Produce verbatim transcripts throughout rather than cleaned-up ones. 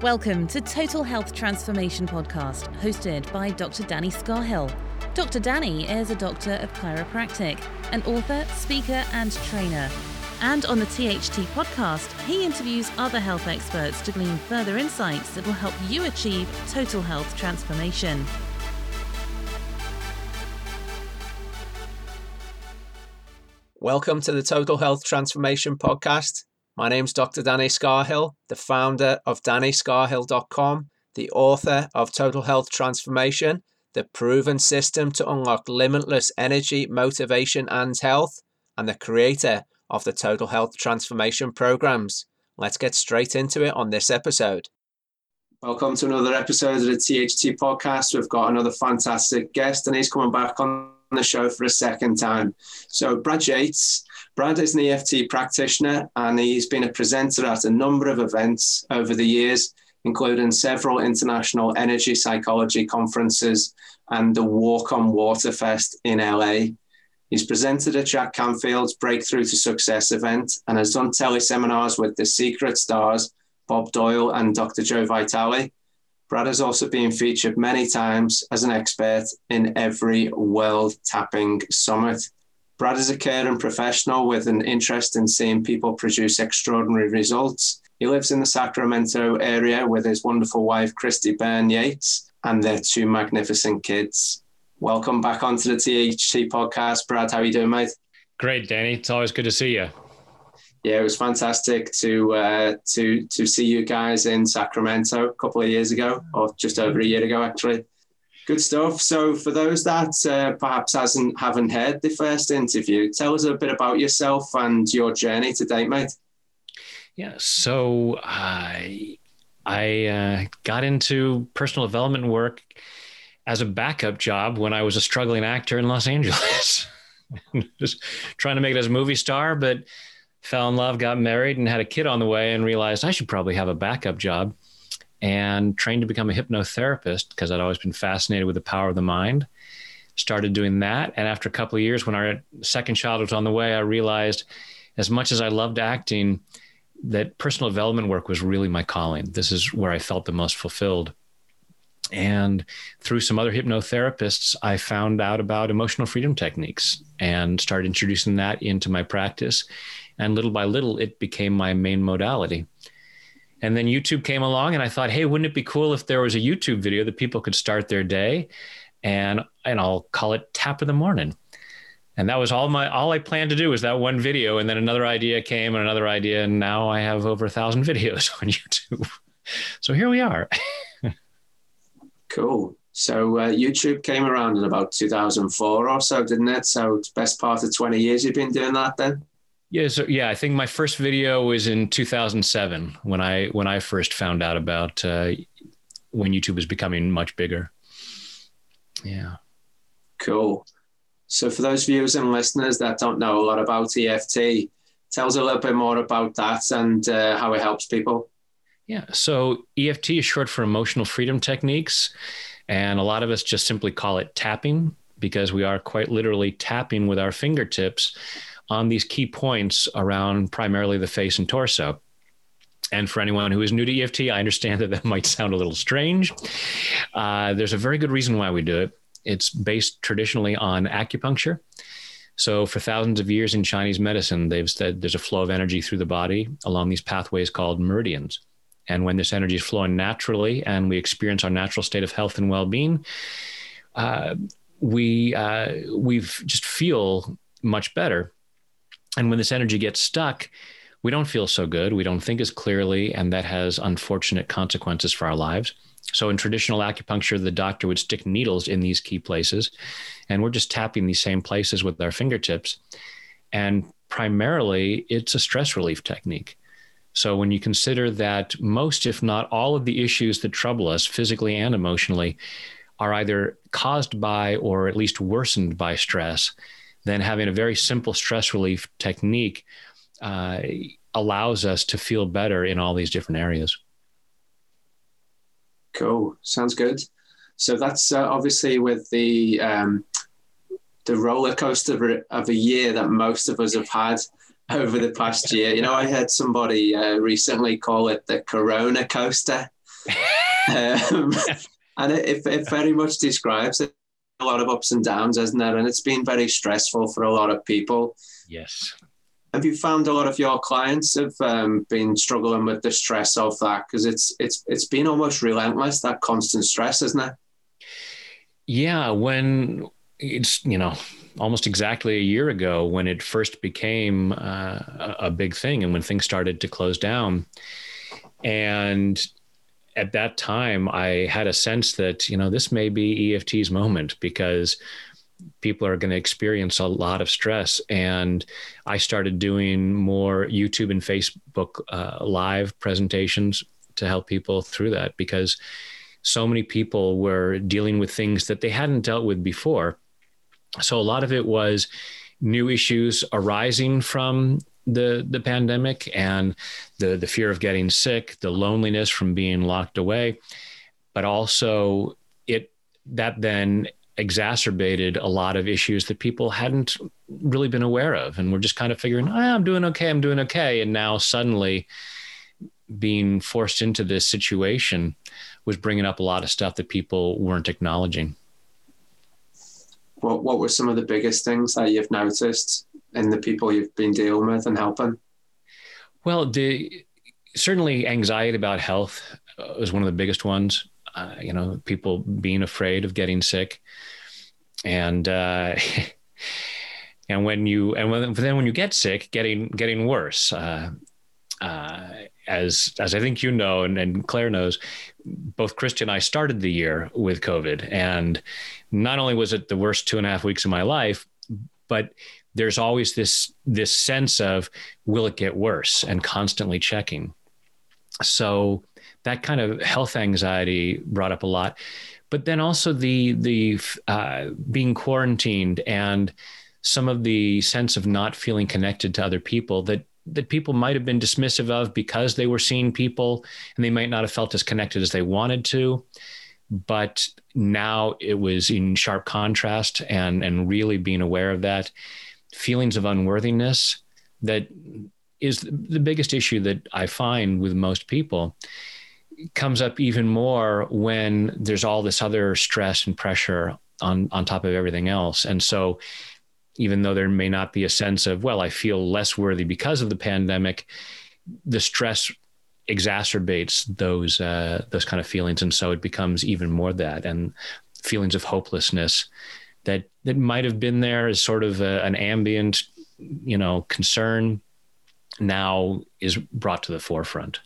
Welcome to Total Health Transformation Podcast, hosted by Doctor Danny Scarhill. Doctor Danny is a doctor of chiropractic, an author, speaker, and trainer. And on the T H T podcast, he interviews other health experts to glean further insights that will help you achieve total health transformation. Welcome to the Total Health Transformation Podcast. My name's Doctor Danny Scarhill, the founder of Danny Scarhill dot com, the author of Total Health Transformation, the proven system to unlock limitless energy, motivation, and health, and the creator of the Total Health Transformation programs. Let's get straight into it on this episode. Welcome to another episode of the T H T podcast. We've got another fantastic guest, and he's coming back on the show for a second time. So Brad Yates. Brad is an E F T practitioner, and he's been a presenter at a number of events over the years, including several international energy psychology conferences and the Walk on Water Fest in L A. He's presented at Jack Canfield's Breakthrough to Success event and has done teleseminars with the Secret Stars, Bob Doyle and Doctor Joe Vitale. Brad has also been featured many times as an expert in every World Tapping Summit. Brad is a caring professional with an interest in seeing people produce extraordinary results. He lives in the Sacramento area with his wonderful wife, Christy Byrne Yates, and their two magnificent kids. Welcome back onto the T H T podcast. Brad, how are you doing, mate? Great, Danny. It's always good to see you. Yeah, it was fantastic to uh, to to see you guys in Sacramento a couple of years ago, or just over a year ago, actually. Good stuff. So for those that uh, perhaps hasn't haven't heard the first interview, tell us a bit about yourself and your journey to date, mate. Yeah, so I I uh, got into personal development work as a backup job when I was a struggling actor in Los Angeles. Just trying to make it as a movie star, but fell in love, got married, and had a kid on the way, and realized I should probably have a backup job. And trained to become a hypnotherapist because I'd always been fascinated with the power of the mind. Started doing that. And after a couple of years, when our second child was on the way, I realized as much as I loved acting, that personal development work was really my calling. This is where I felt the most fulfilled. And through some other hypnotherapists, I found out about emotional freedom techniques and started introducing that into my practice. And little by little, it became my main modality. And then YouTube came along, and I thought, hey, wouldn't it be cool if there was a YouTube video that people could start their day, and and I'll call it Tap of the Morning. And that was all my all I planned to do was that one video. And then another idea came and another idea, and now I have over a thousand videos on YouTube. So here we are. Cool. So uh, YouTube came around in about two thousand four or so, didn't it? So it's best part of twenty years you've been doing that then? Yeah, so yeah, I think my first video was in two thousand seven when I when I first found out about uh, when YouTube was becoming much bigger. Yeah. Cool. So for those viewers and listeners that don't know a lot about E F T, tell us a little bit more about that and uh, how it helps people. Yeah, so E F T is short for emotional freedom techniques, and a lot of us just simply call it tapping because we are quite literally tapping with our fingertips on these key points around primarily the face and torso. And for anyone who is new to E F T, I understand that that might sound a little strange. Uh, there's a very good reason why we do it. It's based traditionally on acupuncture. So for thousands of years in Chinese medicine, they've said there's a flow of energy through the body along these pathways called meridians. And when this energy is flowing naturally and we experience our natural state of health and well-being, uh, we uh, we just feel much better. And when this energy gets stuck, we don't feel so good. We don't think as clearly, and that has unfortunate consequences for our lives. So in traditional acupuncture, the doctor would stick needles in these key places, and we're just tapping these same places with our fingertips. And primarily, it's a stress relief technique. So when you consider that most, if not all of the issues that trouble us physically and emotionally are either caused by or at least worsened by stress, then having a very simple stress relief technique uh, allows us to feel better in all these different areas. Cool. Sounds good. So that's uh, obviously with the um, the roller coaster of a year that most of us have had over the past year. You know, I heard somebody uh, recently call it the Corona coaster. um, and it, it very much describes it. A lot of ups and downs, isn't there? And it's been very stressful for a lot of people. Yes. Have you found a lot of your clients have um, been struggling with the stress of that? Because it's it's it's been almost relentless, that constant stress, isn't it? Yeah, when it's, you know, almost exactly a year ago when it first became uh, a, a big thing and when things started to close down. And at that time, I had a sense that, you know, this may be E F T's moment because people are going to experience a lot of stress. And I started doing more YouTube and Facebook uh, live presentations to help people through that because so many people were dealing with things that they hadn't dealt with before. So a lot of it was new issues arising from the the pandemic and the the fear of getting sick, the loneliness from being locked away, but also it that then exacerbated a lot of issues that people hadn't really been aware of and were just kind of figuring, oh, I'm doing okay, I'm doing okay. And now suddenly being forced into this situation was bringing up a lot of stuff that people weren't acknowledging. What what were some of the biggest things that you've noticed in the people you've been dealing with and helping? Well, the, certainly anxiety about health was one of the biggest ones. Uh, you know, people being afraid of getting sick, and uh, and when you and when, then when you get sick, getting getting worse. Uh, uh, as as I think you know, and, and Claire knows, both Christy and I started the year with COVID, and not only was it the worst two and a half weeks of my life, but there's always this this sense of, will it get worse, and constantly checking. So that kind of health anxiety brought up a lot, but then also the the uh, being quarantined and some of the sense of not feeling connected to other people that that people might have been dismissive of because they were seeing people and they might not have felt as connected as they wanted to. But now it was in sharp contrast, and and really being aware of that, feelings of unworthiness that is the biggest issue that I find with most people. Comes up even more when there's all this other stress and pressure on, on top of everything else. And so even though there may not be a sense of, well, I feel less worthy because of the pandemic, the stress exacerbates those, uh, those kind of feelings. And so it becomes even more that, and feelings of hopelessness that, that might've been there as sort of a, an ambient, you know, concern now is brought to the forefront.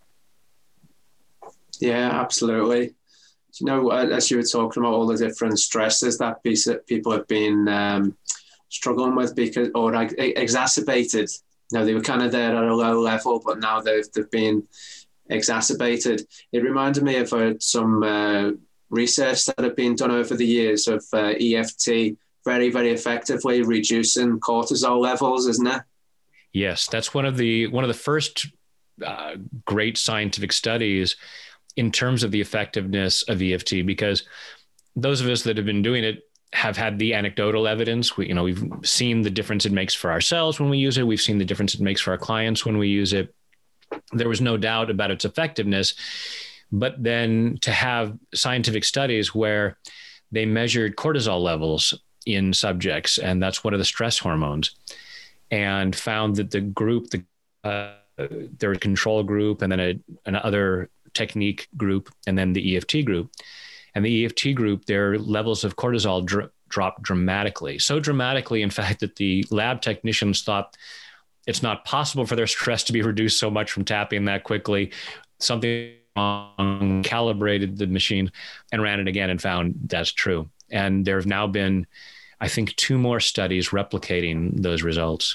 Yeah, absolutely. You know, as you were talking about all the different stresses that people have been um, struggling with because, or like exacerbated. You know, they were kind of there at a low level, but now they've, they've been exacerbated. It reminded me of uh, some uh, research that had been done over the years of uh, E F T very, very effectively reducing cortisol levels, isn't it? Yes, that's one of the one of the first uh, great scientific studies in terms of the effectiveness of E F T, because those of us that have been doing it have had the anecdotal evidence. We, you know, we've seen the difference it makes for ourselves when we use it. We've seen the difference it makes for our clients when we use it. There was no doubt about its effectiveness, but then to have scientific studies where they measured cortisol levels in subjects, and that's one of the stress hormones, and found that the group, the uh, there was a control group and then a, another technique group, and then the E F T group. And the E F T group, their levels of cortisol dr- dropped dramatically. So dramatically, in fact, that the lab technicians thought it's not possible for their stress to be reduced so much from tapping that quickly. Something wrong, calibrated the machine and ran it again and found that's true. And there have now been, I think, two more studies replicating those results.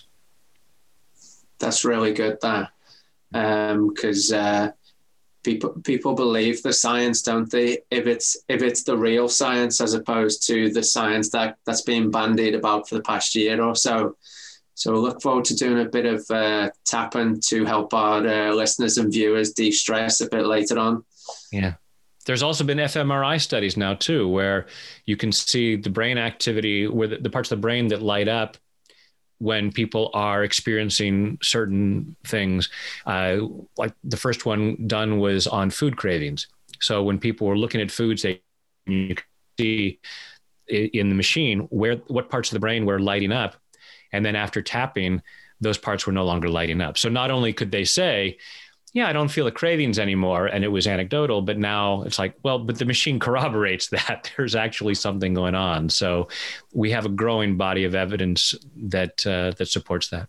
That's really good, that. Because um, uh, people people believe the science, don't they? If it's if it's the real science as opposed to the science that, that's been bandied about for the past year or so. So we'll look forward to doing a bit of uh, tapping to help our uh, listeners and viewers de-stress a bit later on. Yeah. There's also been fMRI studies now too, where you can see the brain activity, where the, the parts of the brain that light up when people are experiencing certain things. Uh, like the first one done was on food cravings. So when people were looking at foods, they you could see in the machine where what parts of the brain were lighting up. And then after tapping, those parts were no longer lighting up. So not only could they say, yeah, I don't feel the cravings anymore, and it was anecdotal, but now it's like, well, but the machine corroborates that there's actually something going on. So we have a growing body of evidence that uh, that supports that.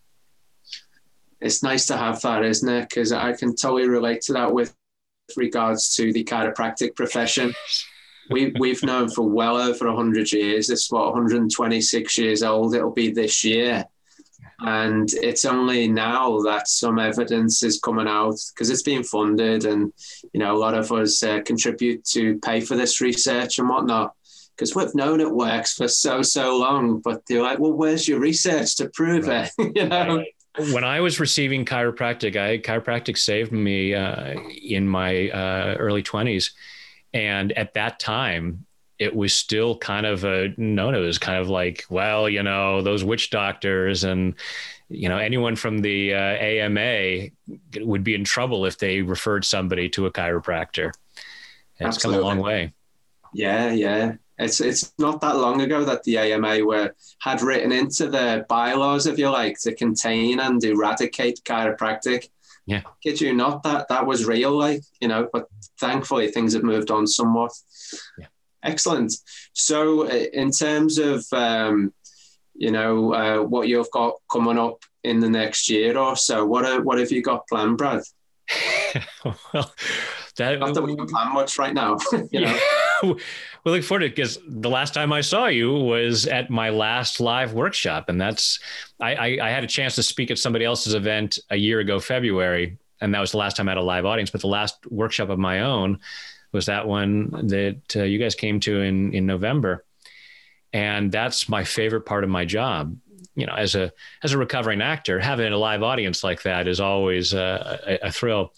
It's nice to have that, isn't it? Because I can totally relate to that with regards to the chiropractic profession. We, we've known for well over one hundred years. It's what, one hundred twenty-six years old it'll be this year. And it's only now that some evidence is coming out because it's being funded, and, you know, a lot of us uh, contribute to pay for this research and whatnot, because we've known it works for so, so long. But they're like, well, where's your research to prove right. it? you know? Right. When I was receiving chiropractic, I chiropractic saved me uh, in my uh, early twenties. And at that time, it was still kind of a no-no. It was kind of like, well, you know, those witch doctors and, you know, anyone from the uh, A M A would be in trouble if they referred somebody to a chiropractor. And it's come a long way. Yeah, yeah. It's it's not that long ago that the A M A were had written into their bylaws, if you like, to contain and eradicate chiropractic. Yeah. Kid you not, that that was real, like, you know, but thankfully things have moved on somewhat. Yeah. Excellent. So in terms of, um, you know, uh, what you've got coming up in the next year or so, what are, what have you got planned, Brad? well, that not that we can plan much right now. you know. Yeah. We look forward to it because the last time I saw you was at my last live workshop. And that's, I, I, I had a chance to speak at somebody else's event a year ago, February. And that was the last time I had a live audience, but the last workshop of my own was that one that uh, you guys came to in, in November. And that's my favorite part of my job. You know, as a, as a recovering actor, having a live audience like that is always a, a, a thrill.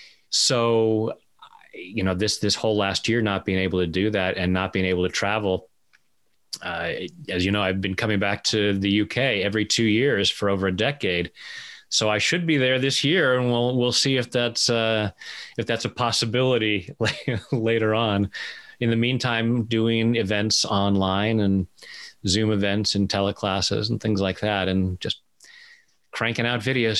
So, you know, this, this whole last year, not being able to do that and not being able to travel, uh, as you know, I've been coming back to the U K every two years for over a decade. So I should be there this year, and we'll we'll see if that's uh, if that's a possibility later on. In the meantime, doing events online and Zoom events and teleclasses and things like that, and just cranking out videos.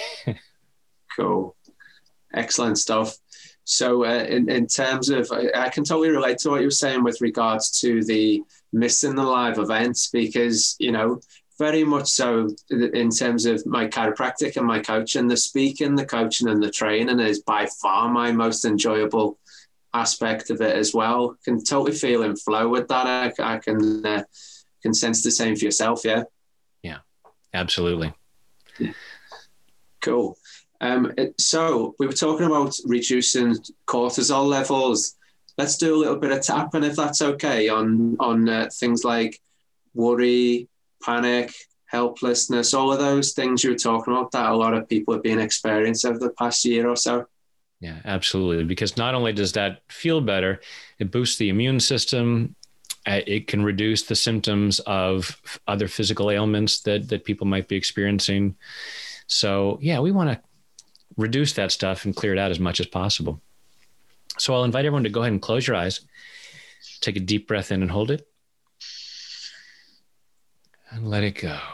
Cool, excellent stuff. So, uh, in in terms of, I, I can totally relate to what you were saying with regards to the missing the live events, because, you know, very much so in terms of my chiropractic and my coaching, the speaking, the coaching and the training is by far my most enjoyable aspect of it as well. Can totally feel in flow with that. I, I can uh, can sense the same for yourself. Yeah. Yeah, absolutely. Yeah. Cool. Um, so we were talking about reducing cortisol levels. Let's do a little bit of tapping, if that's okay, on, on uh, things like worry, panic, helplessness, all of those things you were talking about that a lot of people have been experiencing over the past year or so. Yeah, absolutely. Because not only does that feel better, it boosts the immune system. It can reduce the symptoms of other physical ailments that, that people might be experiencing. So yeah, we want to reduce that stuff and clear it out as much as possible. So I'll invite everyone to go ahead and close your eyes. Take a deep breath in and hold it. And let it go.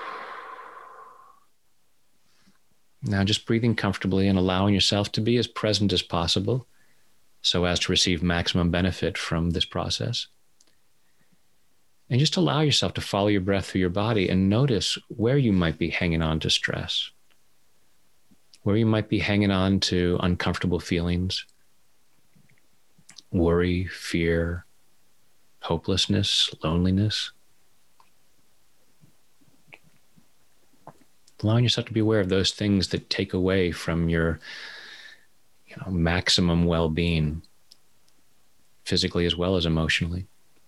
Now just breathing comfortably and allowing yourself to be as present as possible so as to receive maximum benefit from this process. And just allow yourself to follow your breath through your body and notice where you might be hanging on to stress, where you might be hanging on to uncomfortable feelings, worry, fear, hopelessness, loneliness. Allowing yourself to be aware of those things that take away from your, you know, maximum well-being, physically as well as emotionally.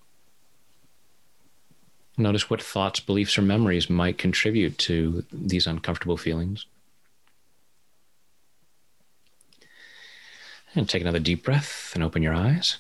Notice what thoughts, beliefs, or memories might contribute to these uncomfortable feelings. And take another deep breath and open your eyes.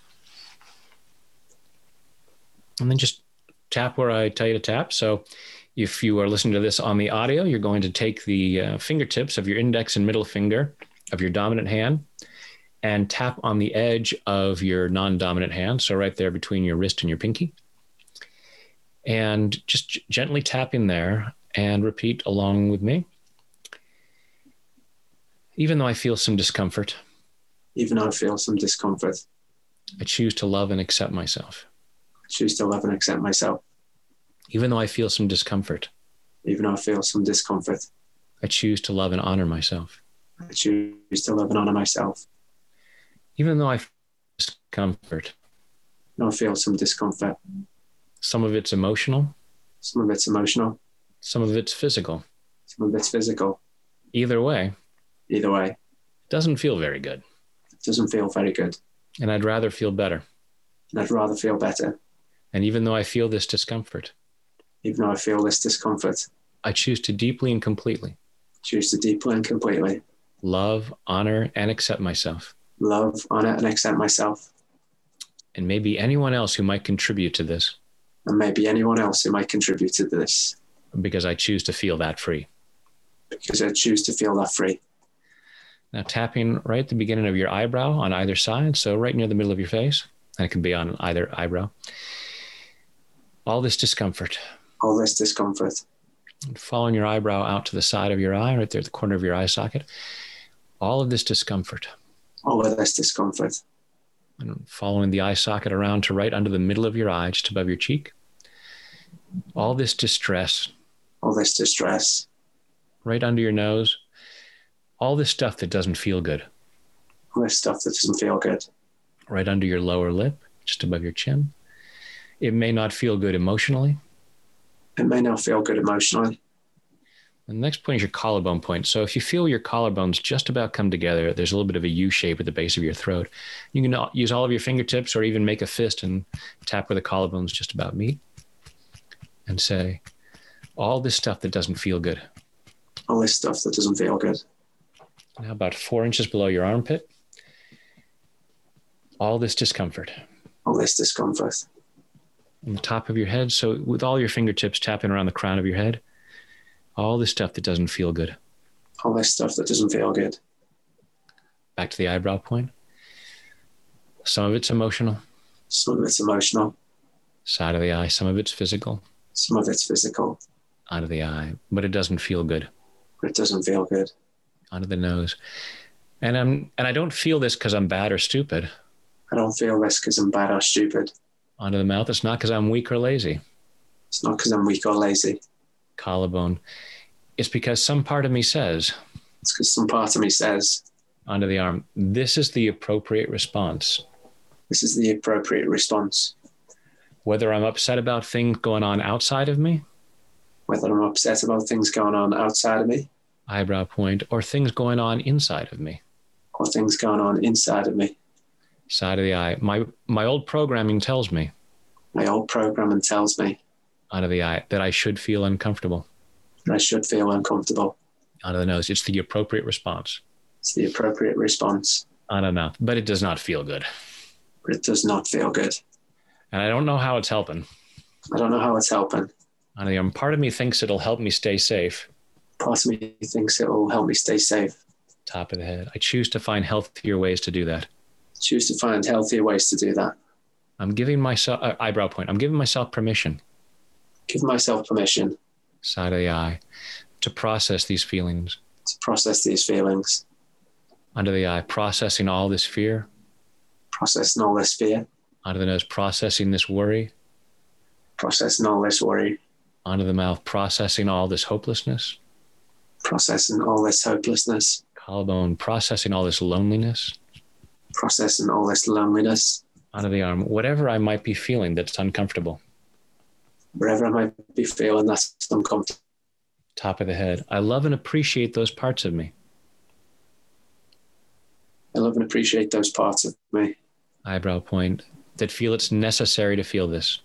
And then just tap where I tell you to tap. So if you are listening to this on the audio, you're going to take the uh, fingertips of your index and middle finger of your dominant hand and tap on the edge of your non-dominant hand. So right there between your wrist and your pinky. And just g- gently tap in there and repeat along with me. Even though I feel some discomfort. Even though I feel some discomfort. I choose to love and accept myself. I choose to love and accept myself. Even though I feel some discomfort. Even though I feel some discomfort. I choose to love and honor myself. I choose to love and honor myself. Even though I feel discomfort. No, I feel some discomfort. Some of it's emotional. Some of it's emotional. Some of it's physical. Some of it's physical. Either way. Either way. It doesn't feel very good. It doesn't feel very good. And I'd rather feel better. And I'd rather feel better. And even though I feel this discomfort. Even though I feel this discomfort. I choose to deeply and completely. Choose to deeply and completely. Love, honor, and accept myself. Love, honor, and accept myself. And maybe anyone else who might contribute to this. And maybe anyone else who might contribute to this. Because I choose to feel that free. Because I choose to feel that free. Now tapping right at the beginning of your eyebrow on either side. So right near the middle of your face. And it can be on either eyebrow. All this discomfort. All this discomfort. And following your eyebrow out to the side of your eye, right there at the corner of your eye socket. All of this discomfort. All of this discomfort. And following the eye socket around to right under the middle of your eye, just above your cheek. All this distress. All this distress. Right under your nose. All this stuff that doesn't feel good. All this stuff that doesn't feel good. Right under your lower lip, just above your chin. It may not feel good emotionally. It may not feel good emotionally. The next point is your collarbone point. So if you feel your collarbones just about come together, there's a little bit of a U shape at the base of your throat. You can use all of your fingertips or even make a fist and tap where the collarbones just about meet. And say, all this stuff that doesn't feel good. All this stuff that doesn't feel good. Now about four inches below your armpit. All this discomfort. All this discomfort. On the top of your head. So with all your fingertips tapping around the crown of your head. All this stuff that doesn't feel good. All this stuff that doesn't feel good. Back to the eyebrow point. Some of it's emotional. Some of it's emotional. Side of the eye. Some of it's physical. Some of it's physical. Out of the eye. But it doesn't feel good. But it doesn't feel good. Onto the nose. And I'm and I don't feel this because I'm bad or stupid. I don't feel this because I'm bad or stupid. Onto the mouth. It's not because I'm weak or lazy. It's not because I'm weak or lazy. Collarbone. It's because some part of me says. It's because some part of me says. Onto the arm. This is the appropriate response. This is the appropriate response. Whether I'm upset about things going on outside of me. Whether I'm upset about things going on outside of me. Eyebrow point. Or things going on inside of me. Or things going on inside of me. Side of the eye. My my old programming tells me. My old programming tells me. Onto the eye. That I should feel uncomfortable. That I should feel uncomfortable. Onto the nose. It's the appropriate response. It's the appropriate response. Onto the mouth. But it does not feel good. But it does not feel good. And I don't know how it's helping. I don't know how it's helping. Onto the arm. Part of me thinks it'll help me stay safe. Part of me thinks it will help me stay safe. Top of the head. I choose to find healthier ways to do that. Choose to find healthier ways to do that. I'm giving myself, uh, eyebrow point, I'm giving myself permission. Give myself permission. Side of the eye. To process these feelings. To process these feelings. Under the eye. Processing all this fear. Processing all this fear. Under the nose. Processing this worry. Processing all this worry. Onto the mouth. Processing all this hopelessness. Processing all this hopelessness. Collarbone. Processing all this loneliness. Processing all this loneliness. Onto the arm. Whatever I might be feeling that's uncomfortable. Wherever I might be feeling that's uncomfortable. Top of the head. I love and appreciate those parts of me. I love and appreciate those parts of me. Eyebrow point. That feel it's necessary to feel this.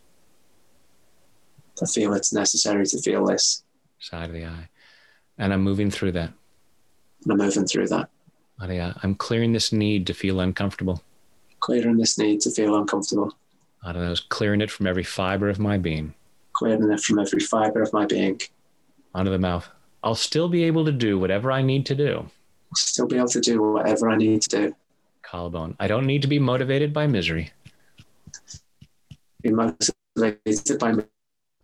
I feel it's necessary to feel this. Side of the eye. And I'm moving through that. And I'm moving through that. Onto the eye. I'm clearing this need to feel uncomfortable. Clearing this need to feel uncomfortable. Onto the nose. Clearing it from every fiber of my being. Clearing it from every fiber of my being. Onto the mouth. I'll still be able to do whatever I need to do. I'll still be able to do whatever I need to do. collarbone. I don't need to be motivated by misery. Be motivated by misery.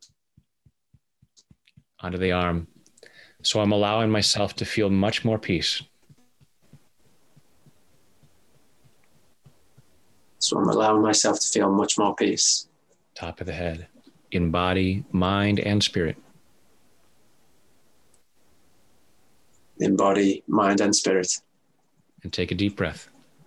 Onto the arm. So I'm allowing myself to feel much more peace. So I'm allowing myself to feel much more peace. Top of the head, in body, mind, and spirit. In body, mind, and spirit. And take a deep breath.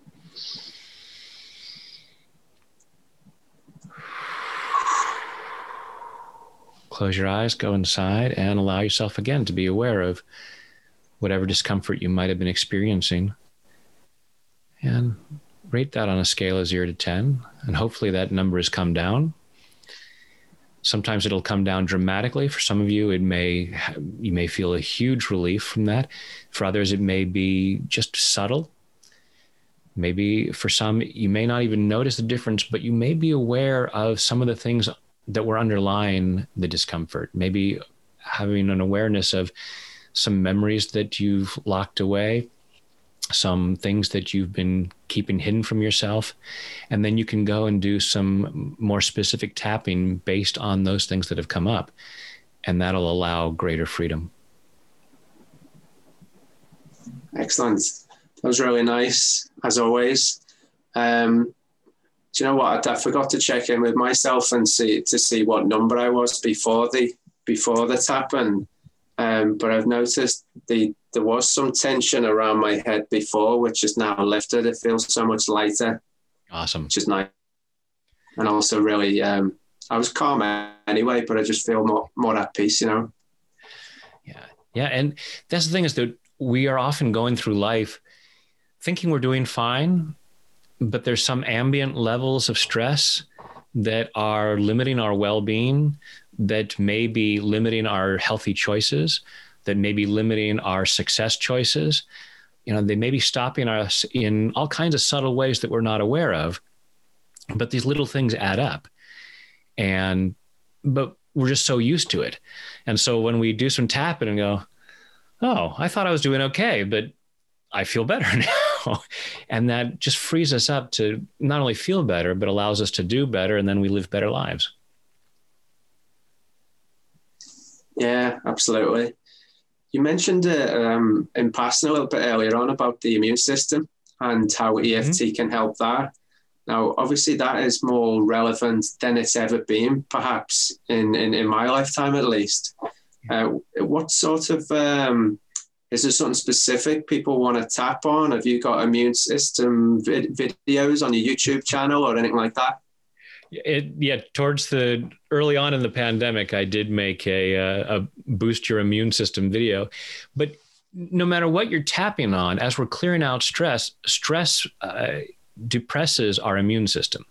Close your eyes, go inside, and allow yourself again to be aware of whatever discomfort you might have been experiencing. And rate that on a scale of zero to ten. And hopefully that number has come down. Sometimes it'll come down dramatically. For some of you, it may, you may feel a huge relief from that. For others, it may be just subtle. Maybe for some, you may not even notice the difference, but you may be aware of some of the things that were underlying the discomfort. Maybe having an awareness of some memories that you've locked away, some things that you've been keeping hidden from yourself. And then you can go and do some more specific tapping based on those things that have come up. And that'll allow greater freedom. Excellent. That was really nice, as always. Um, do you know what? I, I forgot to check in with myself and see to see what number I was before the before the tap, and um, but I've noticed the there was some tension around my head before, which is now lifted. It feels so much lighter. Awesome. Which is nice, and also really, um, I was calm anyway, but I just feel more more at peace, you know. Yeah, yeah, and that's the thing is that we are often going through life thinking we're doing fine, but there's some ambient levels of stress that are limiting our well-being, that may be limiting our healthy choices, that may be limiting our success choices. You know, they may be stopping us in all kinds of subtle ways that we're not aware of, but these little things add up. And, but we're just so used to it. And so when we do some tapping and go, oh, I thought I was doing okay, but I feel better now. And that just frees us up to not only feel better, but allows us to do better. And then we live better lives. Yeah, absolutely. You mentioned uh, um, in passing a little bit earlier on about the immune system and how E F T mm-hmm. can help that. Now, obviously, that is more relevant than it's ever been, perhaps in, in, in my lifetime at least. Uh, what sort of, um, is there something specific people want to tap on? Have you got immune system vid- videos on your YouTube channel or anything like that? It, yeah, towards the early on in the pandemic, I did make a, a, a boost your immune system video. But no matter what you're tapping on, as we're clearing out stress, stress uh, depresses our immune system.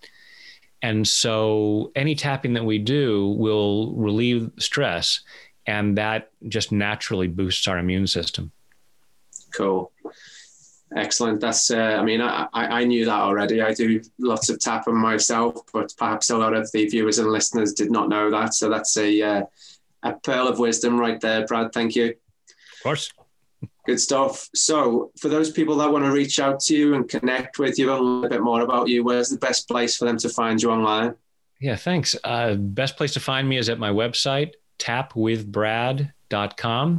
And so any tapping that we do will relieve stress, and that just naturally boosts our immune system. Cool. Excellent. That's, uh, I mean, I, I knew that already. I do lots of tapping myself, but perhaps a lot of the viewers and listeners did not know that. So that's a, uh, a pearl of wisdom right there, Brad. Thank you. Of course. Good stuff. So for those people that want to reach out to you and connect with you a little bit more about you, where's the best place for them to find you online? Yeah, thanks. Uh, best place to find me is at my website, tap with brad dot com.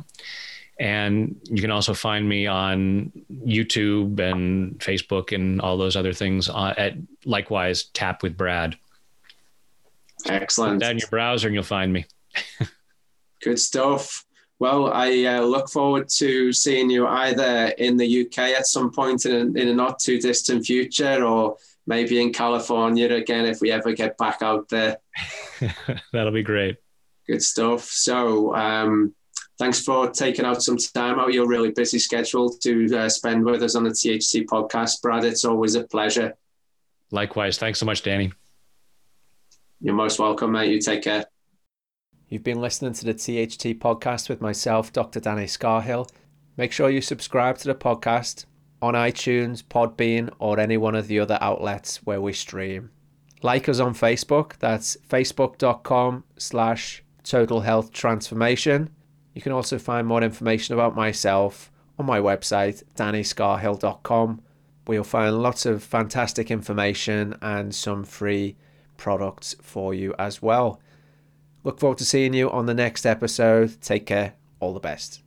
And you can also find me on YouTube and Facebook and all those other things uh, at likewise Tap with Brad. Excellent. Put that in your browser and you'll find me. Good stuff. Well, I uh, look forward to seeing you either in the U K at some point in a, in a not too distant future, or maybe in California again if we ever get back out there. That'll be great. Good stuff. So um, thanks for taking out some time out of your really busy schedule to uh, spend with us on the T H T podcast, Brad. It's always a pleasure. Likewise. Thanks so much, Danny. You're most welcome, mate. You take care. You've been listening to the T H T podcast with myself, Doctor Danny Scarhill. Make sure you subscribe to the podcast on iTunes, Podbean, or any one of the other outlets where we stream. Like us on Facebook. That's facebook.com slash total health transformation. You can also find more information about myself on my website, danny scarhill dot com. where you'll find lots of fantastic information and some free products for you as well. Look forward to seeing you on the next episode. Take care. All the best.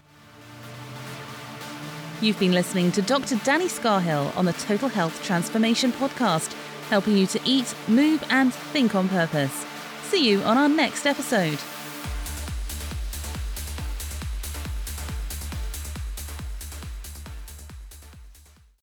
You've been listening to Doctor Danny Scarhill on the Total Health Transformation Podcast, helping you to eat, move, and think on purpose. See you on our next episode.